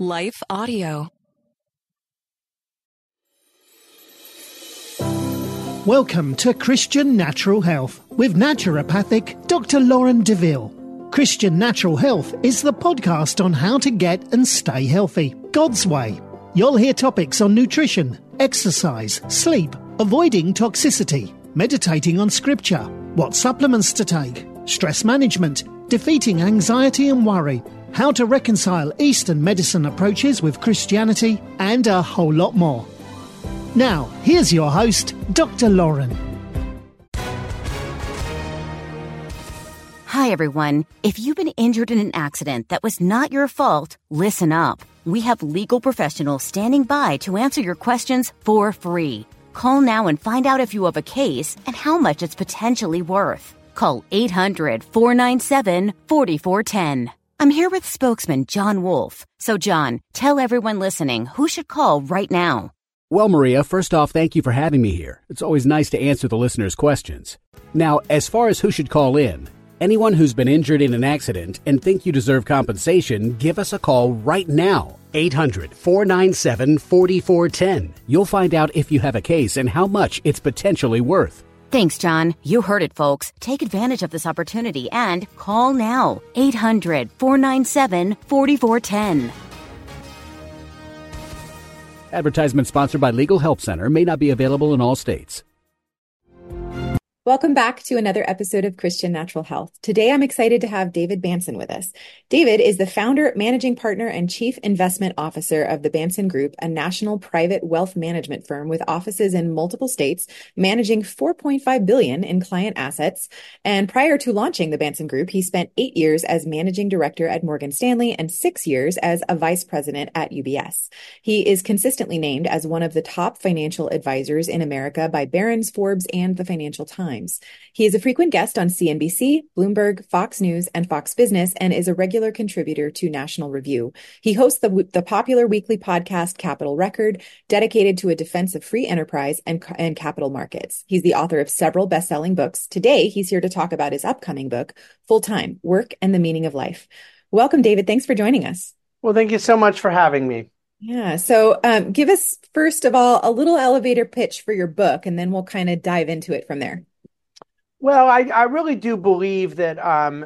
Life Audio. Welcome to Christian Natural Health with naturopathic Dr. Lauren DeVille. Christian Natural Health is the podcast on how to get and stay healthy, God's way. You'll hear topics on nutrition, exercise, sleep, avoiding toxicity, meditating on scripture, what supplements to take, stress management, defeating anxiety and worry, how to reconcile Eastern medicine approaches with Christianity, and a whole lot more. Now, here's your host, Dr. Lauren. Hi, everyone. If you've been injured in an accident that was not your fault, listen up. We have legal professionals standing by to answer your questions for free. Call now and find out if you have a case and how much it's potentially worth. Call 800-497-4410. I'm here with spokesman John Wolf. So, John, tell everyone listening who should call right now. Well, Maria, first off, thank you for having me here. It's always nice to answer the listeners' questions. Now, as far as who should call in, anyone who's been injured in an accident and think you deserve compensation, give us a call right now. 800-497-4410. You'll find out if you have a case and how much it's potentially worth. Thanks, John. You heard it, folks. Take advantage of this opportunity and call now. 800-497-4410. Advertisement sponsored by Legal Help Center. May not be available in all states. Welcome back to another episode of Christian Natural Health. Today, I'm excited to have David Bahnsen with us. David is the founder, managing partner, and chief investment officer of the Bahnsen Group, a national private wealth management firm with offices in multiple states, managing $4.5 billion in client assets. And prior to launching the Bahnsen Group, he spent 8 years as managing director at Morgan Stanley and 6 years as a vice president at UBS. He is consistently named as one of the top financial advisors in America by Barron's, Forbes, and the Financial Times. He is a frequent guest on CNBC, Bloomberg, Fox News, and Fox Business, and is a regular contributor to National Review. He hosts the popular weekly podcast Capital Record, dedicated to a defense of free enterprise and capital markets. He's the author of several best-selling books. Today, he's here to talk about his upcoming book, Full Time: Work and the Meaning of Life. Welcome, David. Thanks for joining us. Well, thank you so much for having me. Yeah. So give us, first of all, a little elevator pitch for your book, and then we'll kind of dive into it from there. Well, I really do believe that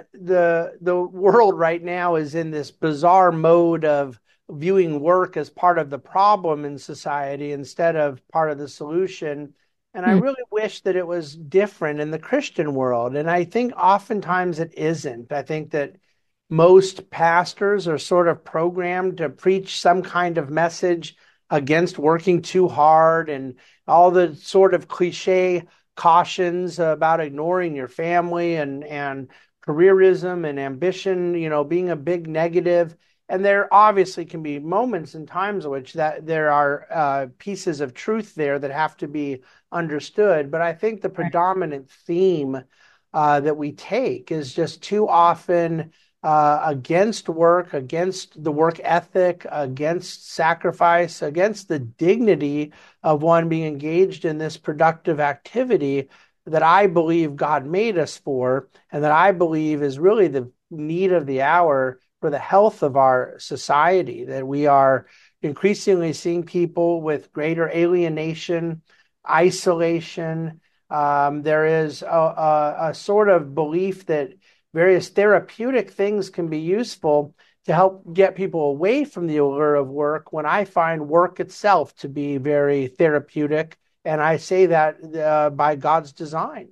the world right now is in this bizarre mode of viewing work as part of the problem in society instead of part of the solution. And I really wish that it was different in the Christian world. And I think oftentimes it isn't. I think that most pastors are sort of programmed to preach some kind of message against working too hard and all the sort of cliche cautions about ignoring your family and careerism and ambition, being a big negative. And there obviously can be moments and times in which that there are pieces of truth there that have to be understood. But I think the predominant theme that we take is just too often against work, against the work ethic, against sacrifice, against the dignity of one being engaged in this productive activity that I believe God made us for, and that I believe is really the need of the hour for the health of our society, that we are increasingly seeing people with greater alienation, isolation. There is a sort of belief that various therapeutic things can be useful to help get people away from the allure of work, when I find work itself to be very therapeutic. And I say that by God's design.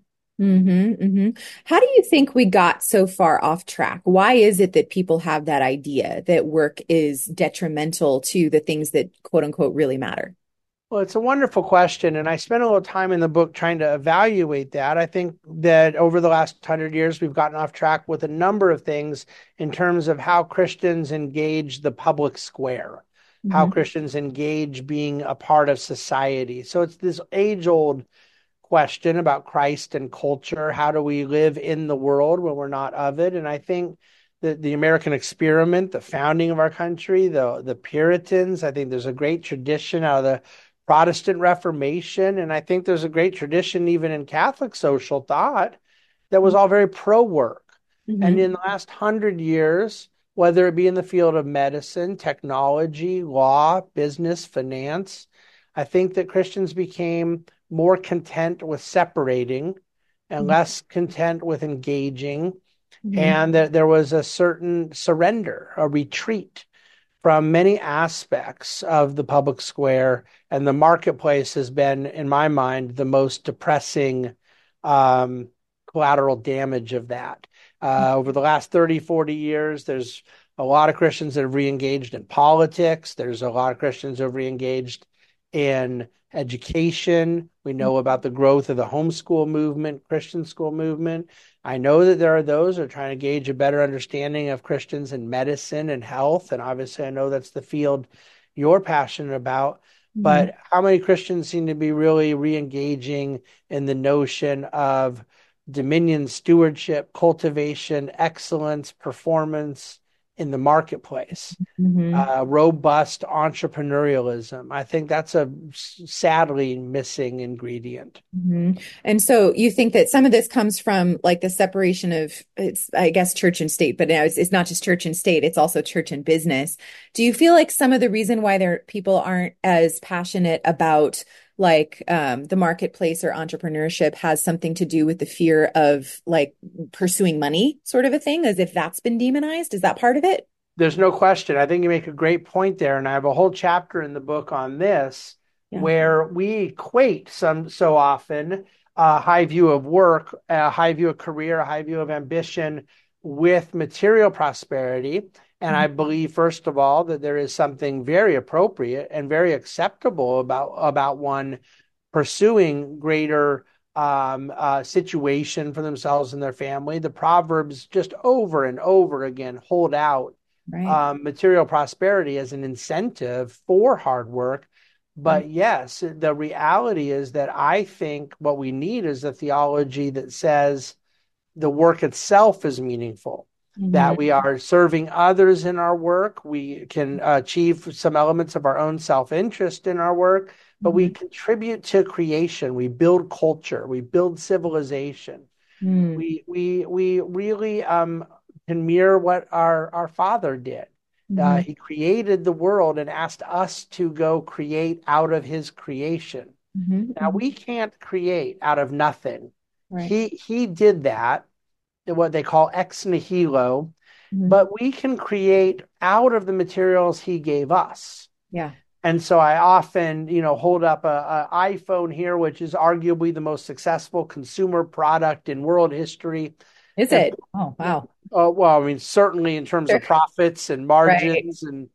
How do you think we got so far off track? Why is it that people have that idea that work is detrimental to the things that, quote unquote, really matter? Well, it's a wonderful question, and I spent a little time in the book trying to evaluate that. I think that over the last 100 years, we've gotten off track with a number of things in terms of how Christians engage the public square, how Christians engage being a part of society. So it's this age-old question about Christ and culture. How do we live in the world when we're not of it? And I think that the American experiment, the founding of our country, the Puritans, I think there's a great tradition out of the Protestant Reformation, and I think there's a great tradition even in Catholic social thought that was all very pro-work. And in the last 100 years, whether it be in the field of medicine, technology, law, business, finance. I think that Christians became more content with separating and less content with engaging, and that there was a certain surrender, a retreat from many aspects of the public square, and the marketplace has been, in my mind, the most depressing collateral damage of that. Over the last 30, 40 years, there's a lot of Christians that have reengaged in politics. There's a lot of Christians that have reengaged in education. We know about the growth of the homeschool movement, Christian school movement. I know that there are those that are trying to gauge a better understanding of Christians in medicine and health. And obviously, I know that's the field you're passionate about. But how many Christians seem to be really re-engaging in the notion of dominion, stewardship, cultivation, excellence, performance in the marketplace, robust entrepreneurialism? I think that's a sadly missing ingredient. And so you think that some of this comes from like the separation of, it's, I guess, church and state, but now it's not just church and state, it's also church and business. Do you feel like some of the reason why people aren't as passionate about like the marketplace or entrepreneurship has something to do with the fear of like pursuing money sort of a thing, as if that's been demonized? Is that part of it? There's no question. I think you make a great point there. And I have a whole chapter in the book on this, where we equate so often a high view of work, a high view of career, a high view of ambition with material prosperity. And I believe, first of all, that there is something very appropriate and very acceptable about one pursuing greater situation for themselves and their family. The Proverbs just over and over again hold out material prosperity as an incentive for hard work. But yes, the reality is that I think what we need is a theology that says the work itself is meaningful, that we are serving others in our work. We can achieve some elements of our own self-interest in our work, but we contribute to creation. We build culture. We build civilization. We really can mirror what our Father did. He created the world and asked us to go create out of his creation. Now, we can't create out of nothing. He did that, what they call ex nihilo, but we can create out of the materials he gave us. And so I often, hold up a iPhone here, which is arguably the most successful consumer product in world history. Is it? Oh, wow. Well, I mean, certainly in terms of profits and margins and,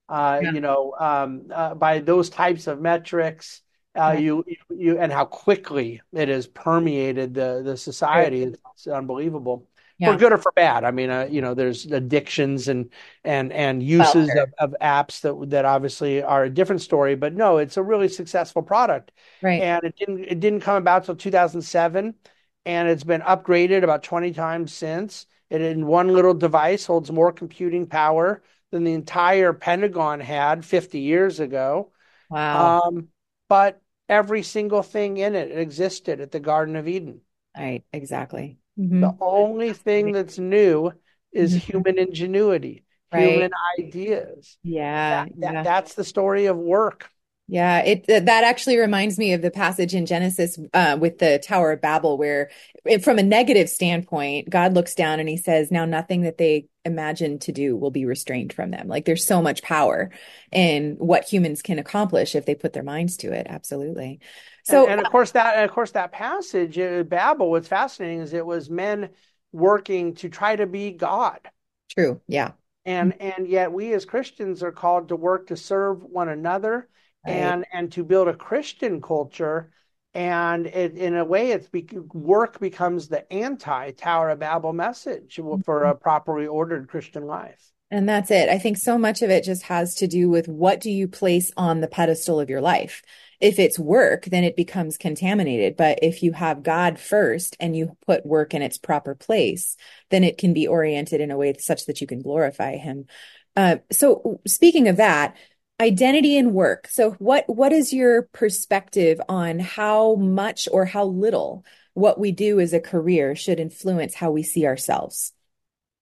by those types of metrics, you and how quickly it has permeated the society. It's unbelievable. For good or for bad. I mean, there's addictions and uses of apps that obviously are a different story, but no, it's a really successful product. And it didn't come about till 2007, and it's been upgraded about 20 times since. It in one little device holds more computing power than the entire Pentagon had 50 years ago. Wow. But every single thing in it existed at the Garden of Eden. Right, exactly. The only thing that's new is human ingenuity, human ideas. That's the story of work. That actually reminds me of the passage in Genesis with the Tower of Babel, where from a negative standpoint, God looks down and he says, now nothing that they imagine to do will be restrained from them. Like there's so much power in what humans can accomplish if they put their minds to it. Absolutely. So, and of course that passage in Babel, what's fascinating is it was men working to try to be God. True. Yeah. And yet we as Christians are called to work to serve one another. And to build a Christian culture, and in a way, work becomes the anti-Tower of Babel message for a properly ordered Christian life. And that's it. I think so much of it just has to do with what do you place on the pedestal of your life? If it's work, then it becomes contaminated. But if you have God first and you put work in its proper place, then it can be oriented in a way such that you can glorify him. So speaking of that, identity and work. So what is your perspective on how much or how little what we do as a career should influence how we see ourselves?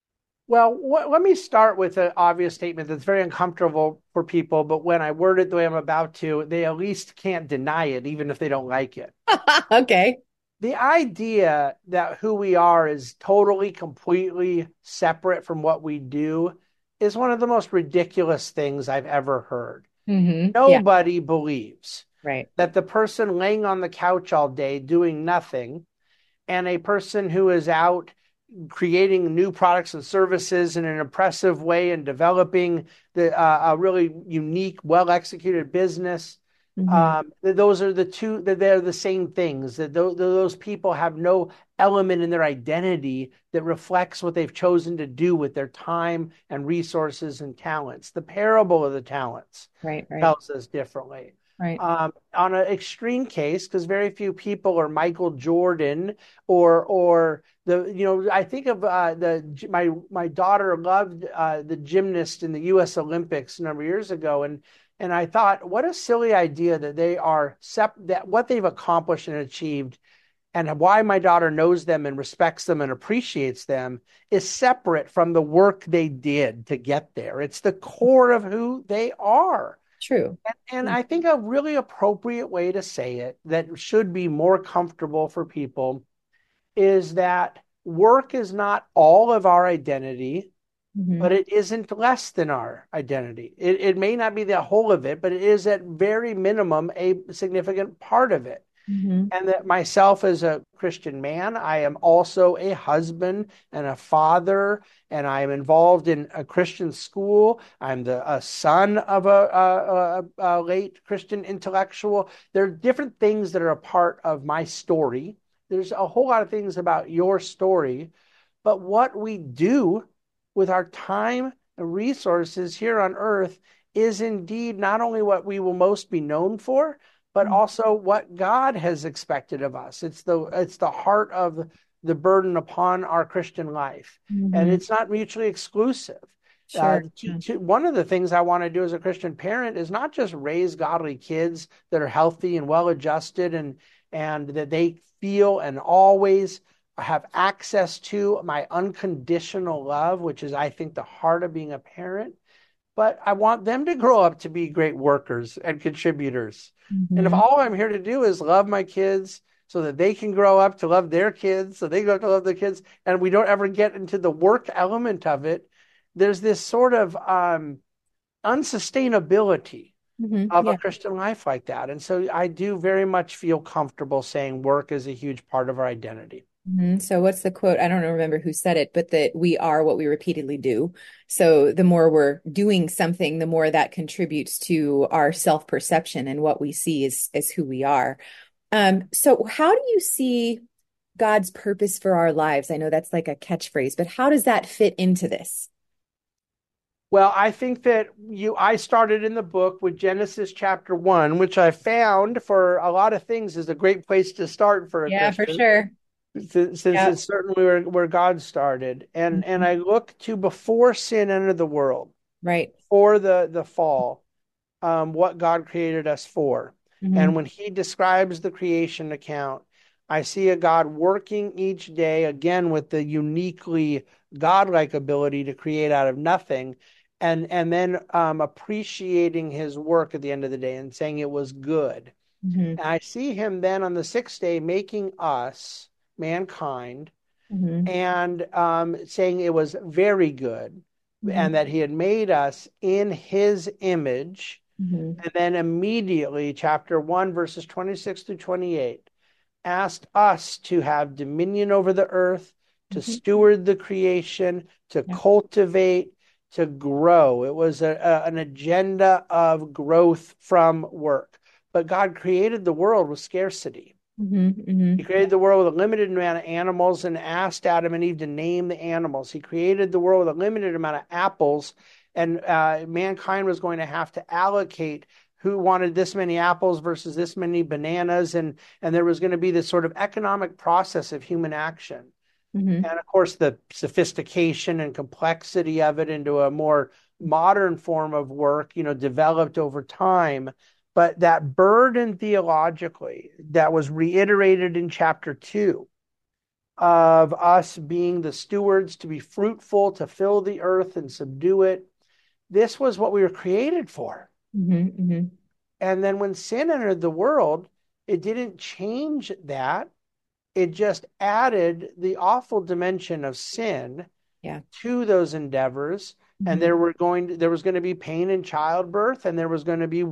Well, let me start with an obvious statement that's very uncomfortable for people, but when I word it the way I'm about to, they at least can't deny it, even if they don't like it. Okay. The idea that who we are is totally, completely separate from what we do is one of the most ridiculous things I've ever heard. Yeah, Nobody believes right. that the person laying on the couch all day doing nothing and a person who is out creating new products and services in an impressive way and developing a really unique, well executed business. Hmm. Those are the two, that they're the same things, that those people have no element in their identity that reflects what they've chosen to do with their time and resources and talents. The parable of the talents Right, right, tells us differently. right. On an extreme case, because very few people are Michael Jordan or I think of my daughter loved the gymnast in the U.S. Olympics a number of years ago, and I thought, what a silly idea that they are that what they've accomplished and achieved, and why my daughter knows them and respects them and appreciates them is separate from the work they did to get there. It's the core of who they are. True. And I think a really appropriate way to say it that should be more comfortable for people is that work is not all of our identity, Hmm. but it isn't less than our identity. It may not be the whole of it, but it is at very minimum a significant part of it. Hmm. And that myself as a Christian man, I am also a husband and a father, and I am involved in a Christian school. I'm a son of a late Christian intellectual. There are different things that are a part of my story. There's a whole lot of things about your story, but what we do with our time and resources here on earth is indeed not only what we will most be known for, but also what God has expected of us. It's the heart of the burden upon our Christian life, and Hmm. it's not mutually exclusive. Sure. Yeah. One of the things I want to do as a Christian parent is not just raise godly kids that are healthy and well adjusted and that they feel and always have access to my unconditional love, which is, I think, the heart of being a parent. But I want them to grow up to be great workers and contributors. And if Hmm. all I'm here to do is love my kids so that they can grow up to love their kids, so they grow up to love their kids, and we don't ever get into the work element of it, there's this sort of unsustainability Hmm. of a Yeah. Christian life like that. And so I do very much feel comfortable saying work is a huge part of our identity. So what's the quote? I don't remember who said it, but that we are what we repeatedly do. So the more we're doing something, the more that contributes to our self-perception and what we see as who we are. So how do you see God's purpose for our lives? I know that's like a catchphrase, but how does that fit into this? Well, I think that I started in the book with Genesis chapter 1, which I found for a lot of things is a great place to start for a Yeah, for Christian, sure. since Yeah. it's certainly where God started. And Mhm. I look to before sin entered the world, Right. for the fall, what God created us for. Hmm. And when he describes the creation account, I see a God working each day again with the uniquely godlike ability to create out of nothing, and then appreciating his work at the end of the day and saying it was good. Hmm. And I see him then on the sixth day making us, mankind, Hmm. and saying it was very good, Hmm. and that he had made us in his image. Hmm. And then immediately, chapter 1, verses 26 to 28, asked us to have dominion over the earth, to Hmm. steward the creation, to Yeah. cultivate, to grow. It was an agenda of growth from work. But God created the world with scarcity. Hmm. Hmm. He created the world with a limited amount of animals and asked Adam and Eve to name the animals. He created the world with a limited amount of apples, and mankind was going to have to allocate who wanted this many apples versus this many bananas, and there was going to be this sort of economic process of human action. Hmm. And of course, the sophistication and complexity of it into a more modern form of work, developed over time. But that burden theologically that was reiterated in chapter 2 of us being the stewards to be fruitful, to fill the earth and subdue it. This was what we were created for. And then when sin entered the world, it didn't change that. It just added the awful dimension of sin to those endeavors. And there was going to be pain in childbirth, and there was going to be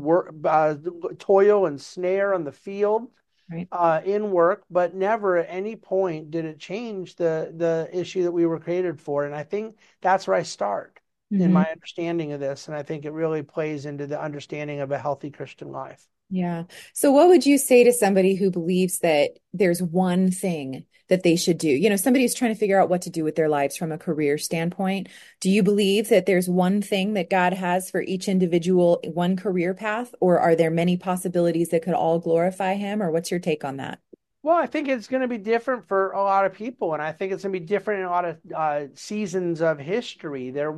toil and snare on the field in work, but never at any point did it change the issue that we were created for. And I think that's where I start in my understanding of this. And I think it really plays into the understanding of a healthy Christian life. Yeah. So what would you say to somebody who believes that there's one thing that they should do? You know, somebody who's trying to figure out what to do with their lives from a career standpoint. Do you believe that there's one thing that God has for each individual, one career path, or are there many possibilities that could all glorify him? Or what's your take on that? Well, I think it's going to be different for a lot of people, and I think it's going to be different in a lot of seasons of history. It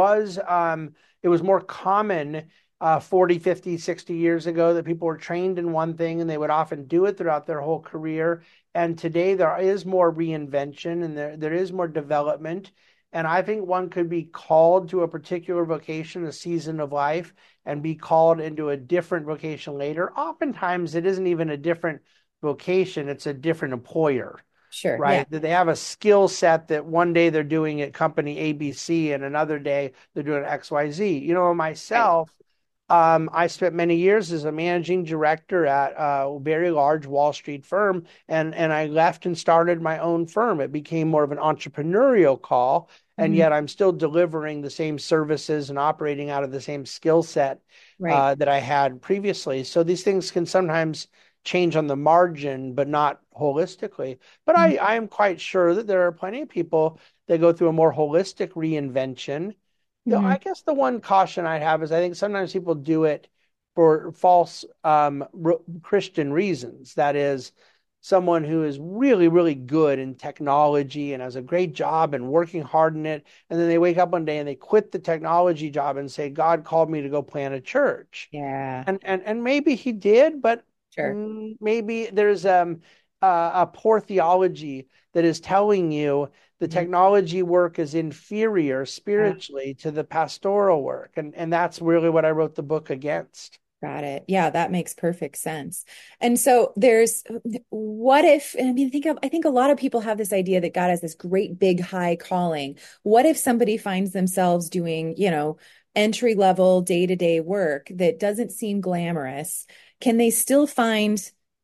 was more common 40, 50, 60 years ago that people were trained in one thing and they would often do it throughout their whole career. And today there is more reinvention and there is more development. And I think one could be called to a particular vocation, a season of life, and be called into a different vocation later. Oftentimes it isn't even a different vocation, it's a different employer. Sure. Right. Yeah. That they have a skill set that one day they're doing at company ABC and another day they're doing XYZ. You know, myself, I spent many years as a managing director at a very large Wall Street firm, and I left and started my own firm. It became more of an entrepreneurial call, and yet I'm still delivering the same services and operating out of the same skill set that I had previously. So these things can sometimes change on the margin, but not holistically. But I am quite sure that there are plenty of people that go through a more holistic reinvention. I guess the one caution I have is I think sometimes people do it for false Christian reasons. That is, someone who is really, really good in technology and has a great job and working hard in it, and then they wake up one day and they quit the technology job and say, God called me to go plant a church. Yeah. And maybe he did, but maybe there's a poor theology that is telling you the technology work is inferior spiritually to the pastoral work. And that's really what I wrote the book against. Got it. Yeah, that makes perfect sense. And so what if, I think a lot of people have this idea that God has this great big high calling. What if somebody finds themselves doing, entry level day-to-day work that doesn't seem glamorous? Can they still find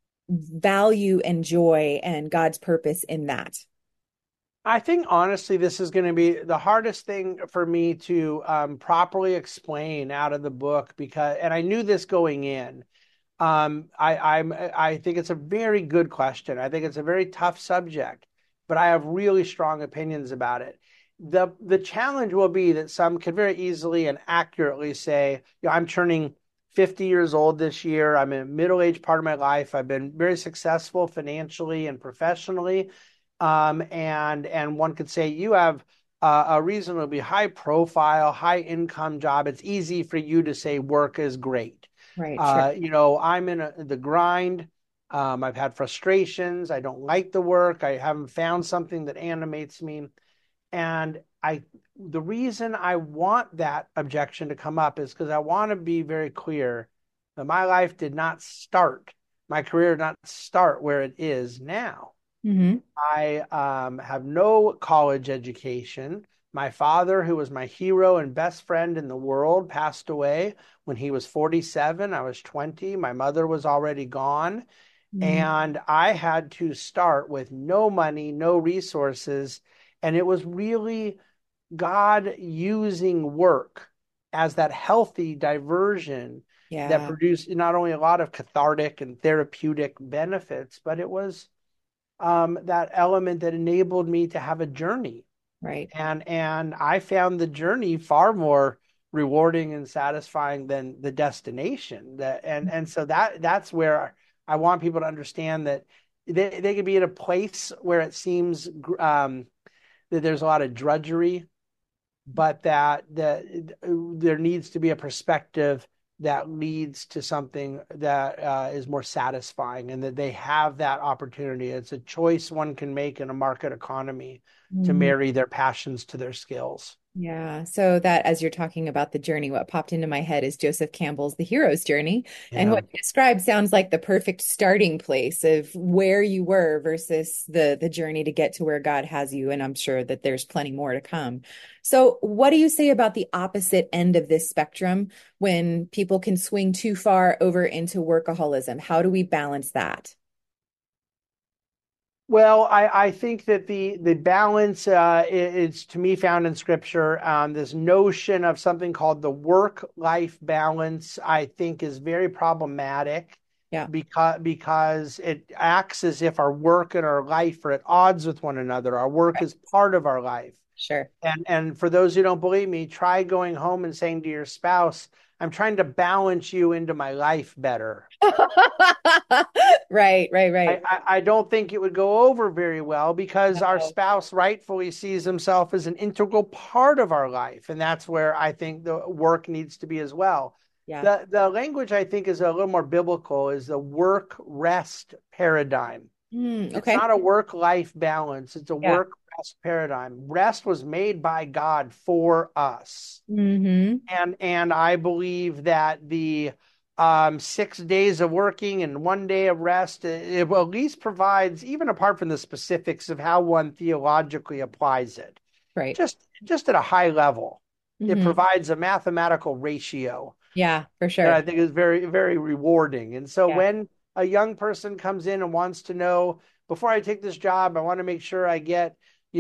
value and joy and God's purpose in that? I think honestly, this is going to be the hardest thing for me to properly explain out of the book and I knew this going in. I think it's a very good question. I think it's a very tough subject, but I have really strong opinions about it. The challenge will be that some can very easily and accurately say, I'm turning 50 years old this year. I'm in a middle-aged part of my life. I've been very successful financially and professionally. And one could say you have a reasonably high profile, high income job. It's easy for you to say work is great. Right. I'm in the grind. I've had frustrations. I don't like the work. I haven't found something that animates me. And the reason I want that objection to come up is because I want to be very clear that my life did not start, my career did not start where it is now. I have no college education. My father, who was my hero and best friend in the world, passed away when he was 47. I was 20. My mother was already gone. And I had to start with no money, no resources. And it was really God using work as that healthy diversion that produced not only a lot of cathartic and therapeutic benefits, but it was that element that enabled me to have a journey. Right. And I found the journey far more rewarding and satisfying than the destination. And so that's where I want people to understand that they could be in a place where it seems that there's a lot of drudgery, but that there needs to be a perspective that leads to something that is more satisfying, and that they have that opportunity. It's a choice one can make in a market economy to marry their passions to their skills. Yeah. So that as you're talking about the journey, what popped into my head is Joseph Campbell's The Hero's Journey. And Yeah. what you described sounds like the perfect starting place of where you were versus the journey to get to where God has you. And I'm sure that there's plenty more to come. So what do you say about the opposite end of this spectrum when people can swing too far over into workaholism? How do we balance that? Well, I think that the balance is to me found in Scripture. This notion of something called the work-life balance, I think, is very problematic. Yeah. Because it acts as if our work and our life are at odds with one another. Our work is part of our life. Sure. And for those who don't believe me, try going home and saying to your spouse, I'm trying to balance you into my life better. Right. I don't think it would go over very well, because our spouse rightfully sees himself as an integral part of our life. And that's where I think the work needs to be as well. Yeah. The language I think is a little more biblical is the work rest paradigm. Okay. It's not a work-life balance. It's a Yeah. work-rest paradigm. Rest was made by God for us. And I believe that the 6 days of working and 1 day of rest, it will at least provides, even apart from the specifics of how one theologically applies it, Right. just at a high level, it provides a mathematical ratio. Yeah, for that sure. I think is very, very rewarding. And so Yeah. when a young person comes in and wants to know, before I take this job, I want to make sure I get,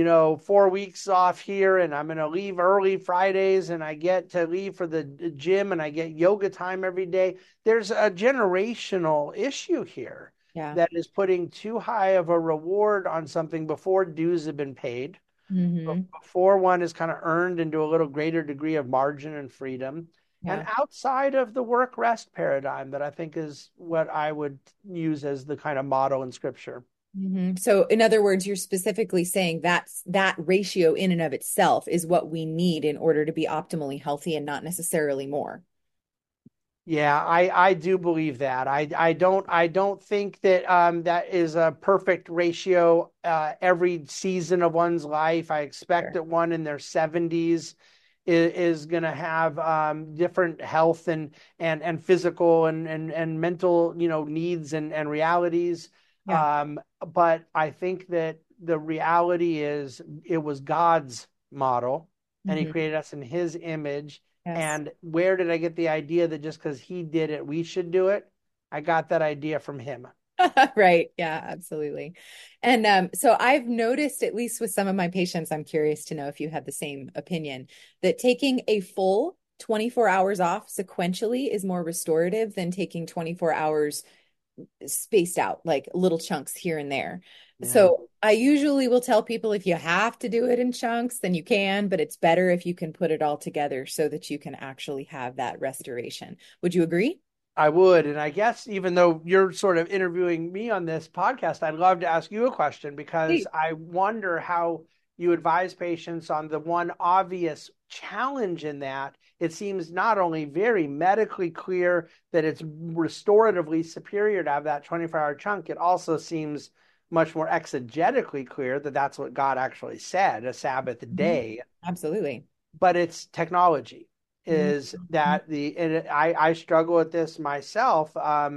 4 weeks off here, and I'm going to leave early Fridays, and I get to leave for the gym, and I get yoga time every day. There's a generational issue here Yeah. that is putting too high of a reward on something before dues have been paid, before one is kind of earned into a little greater degree of margin and freedom. And Yeah. outside of the work rest paradigm, that I think is what I would use as the kind of model in Scripture. So in other words, you're specifically saying that ratio in and of itself is what we need in order to be optimally healthy and not necessarily more. Yeah, I do believe that. I don't think that that is a perfect ratio every season of one's life. I expect Sure. that one in their 70s is going to have different health and physical and mental needs and realities. Yeah. But I think that the reality is it was God's model, and He created us in His image. Yes. And where did I get the idea that just because He did it, we should do it? I got that idea from Him. Right. Yeah, absolutely. And so I've noticed, at least with some of my patients, I'm curious to know if you have the same opinion, that taking a full 24 hours off sequentially is more restorative than taking 24 hours spaced out, like little chunks here and there. Yeah. So I usually will tell people if you have to do it in chunks, then you can, but it's better if you can put it all together so that you can actually have that restoration. Would you agree? I would. And I guess even though you're sort of interviewing me on this podcast, I'd love to ask you a question, because I wonder how you advise patients on the one obvious challenge in that. It seems not only very medically clear that it's restoratively superior to have that 24-hour chunk, it also seems much more exegetically clear that that's what God actually said, a Sabbath day. Absolutely. But it's technology. Is that I struggle with this myself.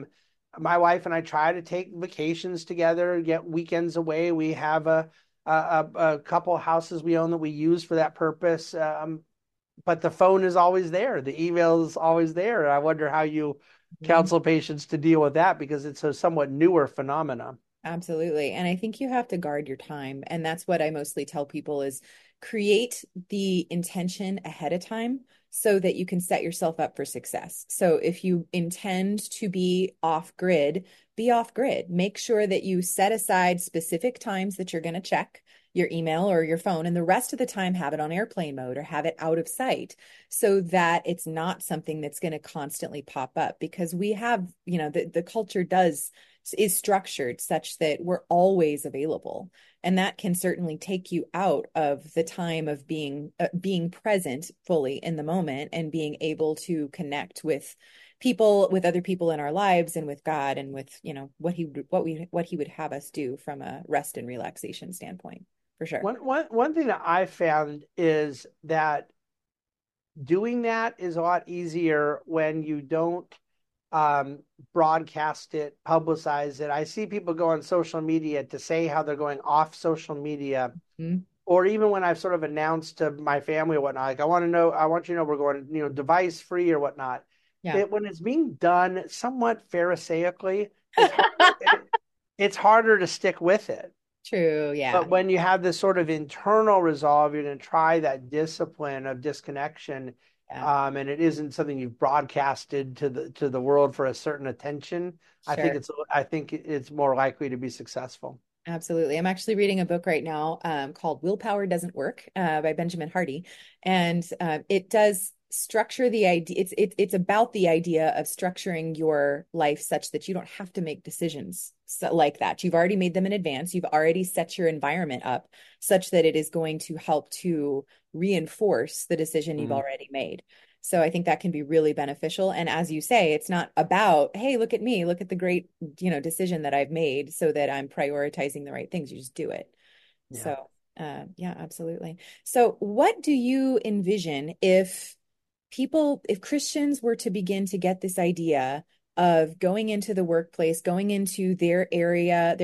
My wife and I try to take vacations together, get weekends away. We have a couple of houses we own that we use for that purpose. But the phone is always there. The email is always there. I wonder how you counsel patients to deal with that, because it's a somewhat newer phenomenon. Absolutely. And I think you have to guard your time. And that's what I mostly tell people is create the intention ahead of time so that you can set yourself up for success. So if you intend to be off grid, be off grid. Make sure that you set aside specific times that you're going to check your email or your phone, and the rest of the time have it on airplane mode or have it out of sight, so that it's not something that's going to constantly pop up, because we have, the culture does is structured such that we're always available. And that can certainly take you out of the time of being present fully in the moment and being able to connect with people, with other people in our lives, and with God, and with, what he would have us do from a rest and relaxation standpoint, for sure. One thing that I found is that doing that is a lot easier when you don't broadcast it, publicize it. I see people go on social media to say how they're going off social media, or even when I've sort of announced to my family or whatnot, like I want you to know we're going, device free or whatnot. Yeah. When it's being done somewhat pharisaically, it's harder to stick with it. True, yeah. But when you have this sort of internal resolve, you're going to try that discipline of disconnection. Yeah. And it isn't something you've broadcasted to the world for a certain attention. Sure. I think it's more likely to be successful. Absolutely. I'm actually reading a book right now called Willpower Doesn't Work by Benjamin Hardy. And it does structure the idea. It's about the idea of structuring your life such that you don't have to make decisions like that. You've already made them in advance. You've already set your environment up such that it is going to help to reinforce the decision you've already made. So I think that can be really beneficial. And as you say, it's not about, hey, look at me, look at the great, decision that I've made so that I'm prioritizing the right things. You just do it. Yeah. So, yeah, absolutely. So what do you envision if Christians were to begin to get this idea of going into the workplace, going into their area,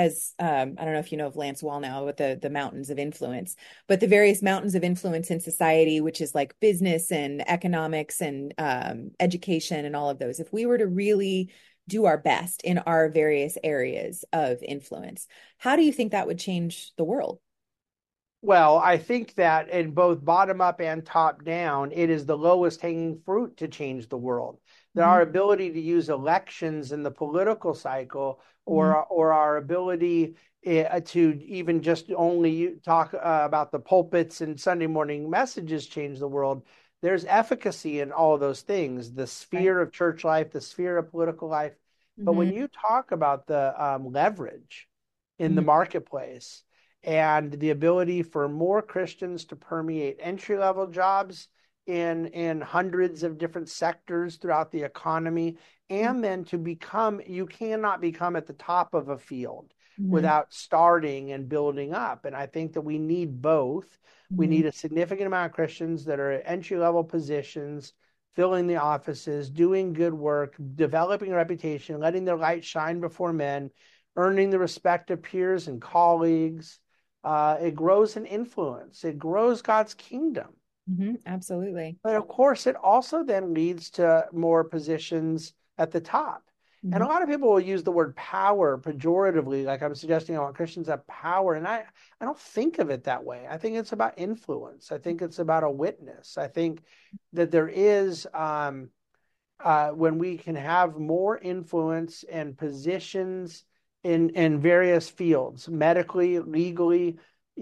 I don't know if you know of Lance Wallnau with the mountains of influence, but the various mountains of influence in society, which is like business and economics and education and all of those. If we were to really do our best in our various areas of influence, how do you think that would change the world? Well, I think that in both bottom up and top down, it is the lowest hanging fruit to change the world. That our ability to use elections in the political cycle, or our ability to even just only talk about the pulpits and Sunday morning messages change the world. There's efficacy in all of those things, the sphere of church life, the sphere of political life. But when you talk about the leverage in the marketplace, and the ability for more Christians to permeate entry-level jobs in hundreds of different sectors throughout the economy, and then you cannot become at the top of a field without starting and building up. And I think that we need both. We need a significant amount of Christians that are at entry-level positions, filling the offices, doing good work, developing a reputation, letting their light shine before men, earning the respect of peers and colleagues. It grows in influence. It grows God's kingdom. Absolutely. But of course, it also then leads to more positions at the top. And a lot of people will use the word power pejoratively, like I'm suggesting I want Christians have power. And I don't think of it that way. I think it's about influence. I think it's about a witness. I think that there is, when we can have more influence and positions in various fields, medically, legally,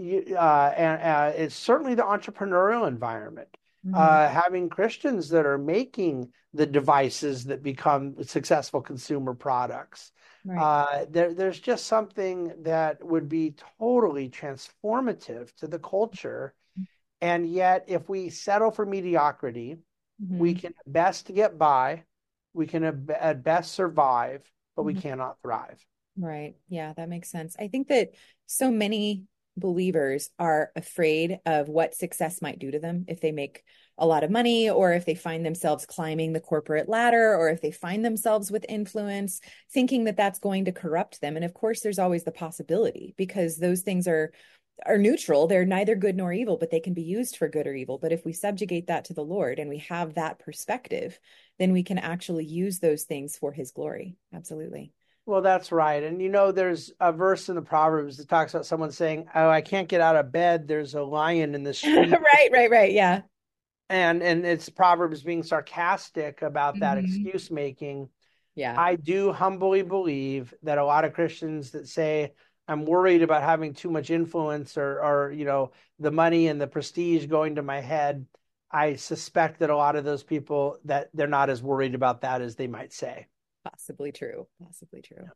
and it's certainly the entrepreneurial environment. Having Christians that are making the devices that become successful consumer products. Right. There's just something that would be totally transformative to the culture. And yet, if we settle for mediocrity, we can at best get by, we can at best survive, but we cannot thrive. Right. Yeah, that makes sense. I think that so many believers are afraid of what success might do to them if they make a lot of money, or if they find themselves climbing the corporate ladder, or if they find themselves with influence, thinking that that's going to corrupt them. And of course, there's always the possibility, because those things are neutral. They're neither good nor evil, but they can be used for good or evil. But if we subjugate that to the Lord and we have that perspective, then we can actually use those things for his glory. Absolutely. Well, that's right. And there's a verse in the Proverbs that talks about someone saying, "Oh, I can't get out of bed. There's a lion in the street." Right. Yeah. And it's Proverbs being sarcastic about that excuse making. Yeah. I do humbly believe that a lot of Christians that say, I'm worried about having too much influence or the money and the prestige going to my head, I suspect that a lot of those people, that they're not as worried about that as they might say. Possibly true.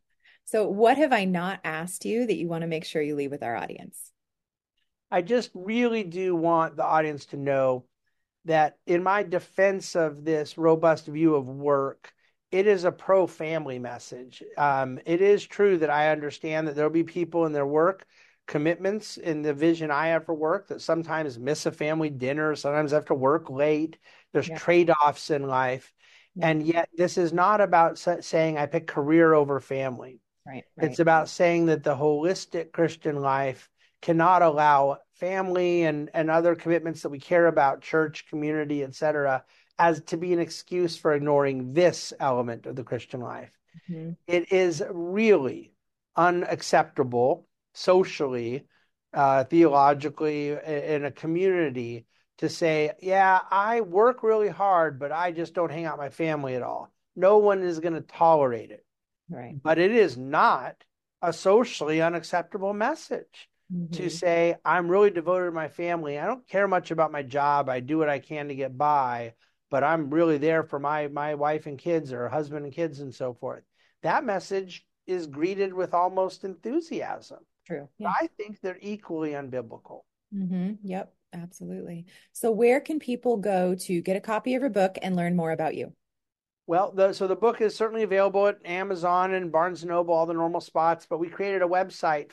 So what have I not asked you that you want to make sure you leave with our audience? I just really do want the audience to know that in my defense of this robust view of work, it is a pro-family message. It is true that I understand that there'll be people in their work commitments in the vision I have for work that sometimes miss a family dinner, sometimes have to work late. There's trade-offs in life. And yet this is not about saying I pick career over family. Right. It's about saying that the holistic Christian life cannot allow family and other commitments that we care about, church, community, etc., as to be an excuse for ignoring this element of the Christian life. Mm-hmm. It is really unacceptable socially, theologically, in a community to say, yeah, I work really hard, but I just don't hang out with my family at all. No one is going to tolerate it. Right. But it is not a socially unacceptable message to say, I'm really devoted to my family. I don't care much about my job. I do what I can to get by, but I'm really there for my wife and kids, or husband and kids, and so forth. That message is greeted with almost enthusiasm. True. Yeah. I think they're equally unbiblical. Yep, absolutely. So where can people go to get a copy of your book and learn more about you? Well, the book is certainly available at Amazon and Barnes & Noble, all the normal spots, but we created a website,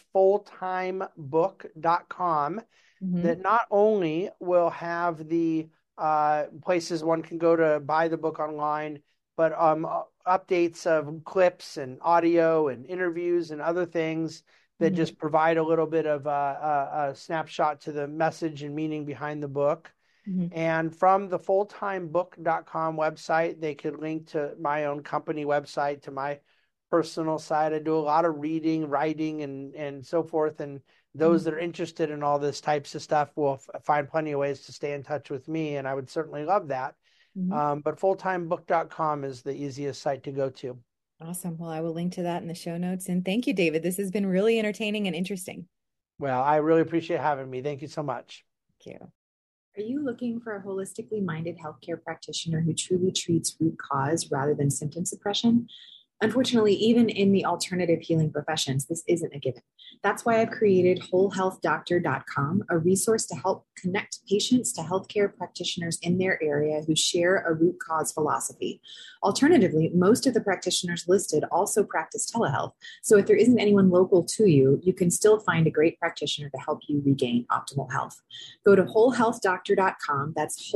fulltimebook.com, that not only will have the places one can go to buy the book online, but updates of clips and audio and interviews and other things that just provide a little bit of a snapshot to the message and meaning behind the book. And from the fulltimebook.com website, they could link to my own company website, to my personal site. I do a lot of reading, writing, and so forth. And those that are interested in all this types of stuff will find plenty of ways to stay in touch with me. And I would certainly love that. But fulltimebook.com is the easiest site to go to. Awesome. Well, I will link to that in the show notes. And thank you, David. This has been really entertaining and interesting. Well, I really appreciate having me. Thank you so much. Thank you. Are you looking for a holistically minded healthcare practitioner who truly treats root cause rather than symptom suppression? Unfortunately, even in the alternative healing professions, this isn't a given. That's why I've created wholehealthdoctor.com, a resource to help connect patients to healthcare practitioners in their area who share a root cause philosophy. Alternatively, most of the practitioners listed also practice telehealth. So if there isn't anyone local to you, you can still find a great practitioner to help you regain optimal health. Go to wholehealthdoctor.com. That's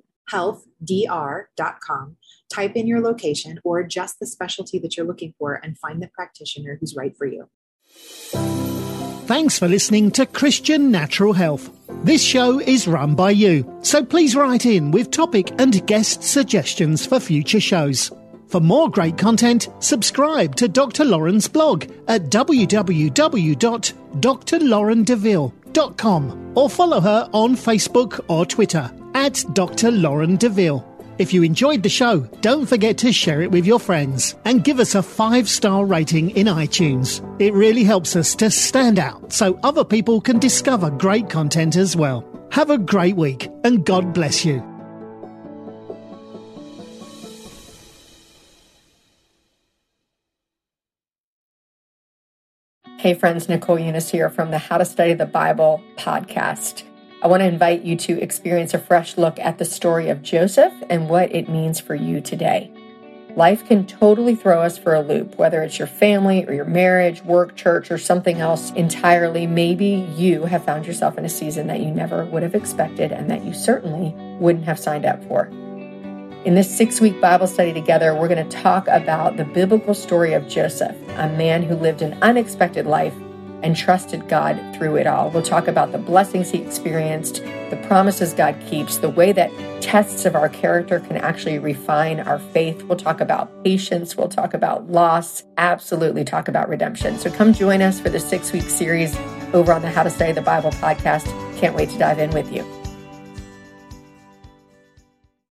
wholehealthdr.com. Type in your location or just the specialty that you're looking for and find the practitioner who's right for you. Thanks for listening to Christian Natural Health. This show is run by you, so please write in with topic and guest suggestions for future shows. For more great content, subscribe to Dr. Lauren's blog at www.drlaurendeville.com or follow her on Facebook or Twitter at Dr. Lauren DeVille. If you enjoyed the show, don't forget to share it with your friends and give us a 5-star rating in iTunes. It really helps us to stand out so other people can discover great content as well. Have a great week and God bless you. Hey friends, Nicole Eunice here from the How to Study the Bible podcast. I want to invite you to experience a fresh look at the story of Joseph and what it means for you today. Life can totally throw us for a loop, whether it's your family or your marriage, work, church, or something else entirely. Maybe you have found yourself in a season that you never would have expected and that you certainly wouldn't have signed up for. In this 6-week Bible study together, we're going to talk about the biblical story of Joseph, a man who lived an unexpected life and trusted God through it all. We'll talk about the blessings he experienced, the promises God keeps, the way that tests of our character can actually refine our faith. We'll talk about patience. We'll talk about loss, absolutely talk about redemption. So come join us for the 6-week series over on the How to Study the Bible podcast. Can't wait to dive in with you.